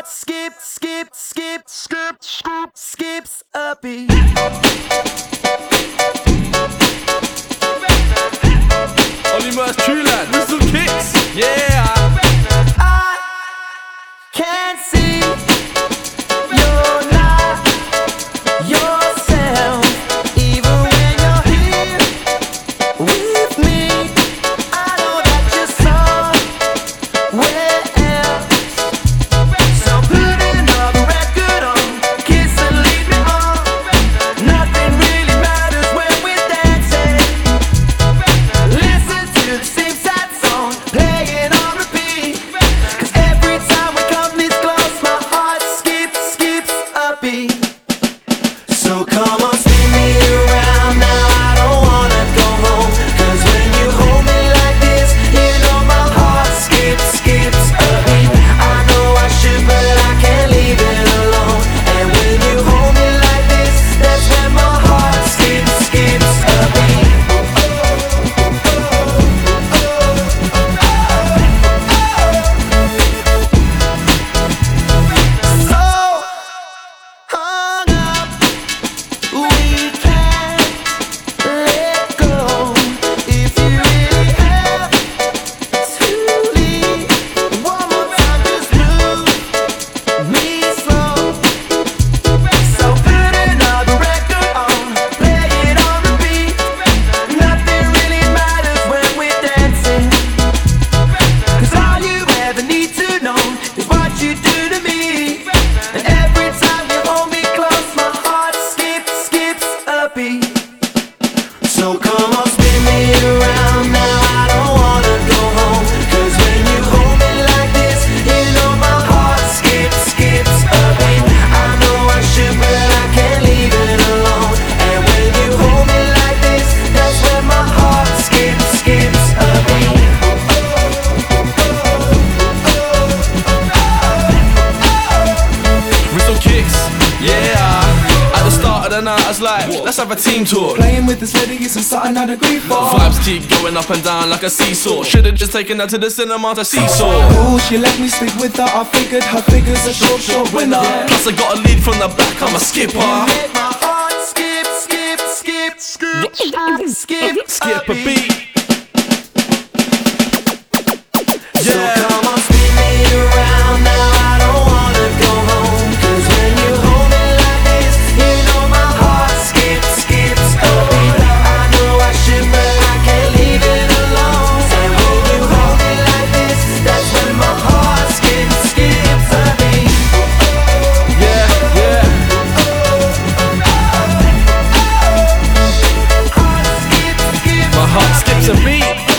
heart skips a beat. Ollie Murs, True Lad, with some kicks. Yeah. I can't see you're not yourself, even when you're here with me. I know that you're somewhere else. So put another record on, kiss and lead me on. Nothing really matters when we're dancing. Listen to the same sad song, playing on repeat. 'Cause every time we come this close, my heart skips a beat. So come on, spin me around now, I don't wanna go home. 'Cause when you hold me like this, you know my heart skips a beat. I know I should, but I can't leave it alone. And when you hold me like this, that's when my heart skips a beat. So hung up, we can't let go. If you really have to leave, one more time, just move me slow. So put another record on, play it on repeat. Nothing really matters when we're dancing. 'Cause all you ever need to know is what you do to me. And every time you hold me close, my heart skips a beat. So come on, spin me around now, I don't wanna go home. 'Cause when you hold me like this, you know my heart skips a beat. I know I should, but I can't leave it alone. And when you hold me like this, that's when my heart skips a beat. With some kicks. Yeah. At the start of the night, I was like, let's have a team talk. Playing with this lady isn't something I'd agree for. Vibes keep going up and down like a seesaw. Should've just taken her to the cinema to seesaw. Ooh, she let me stick with her. I figured her figure's a short winner. Plus I got a lead from the back, I'm a skipper. Make my heart skip Skip a beat. So Yeah. come on, spin me around now, I don't wanna go home. 'Cause when you hold me like this, you know my heart skips a beat. I know I should, but I can't leave it alone. And when you hold me like this, that's when my heart skips a beat. Yeah, yeah. Heart skips My heart skips a beat.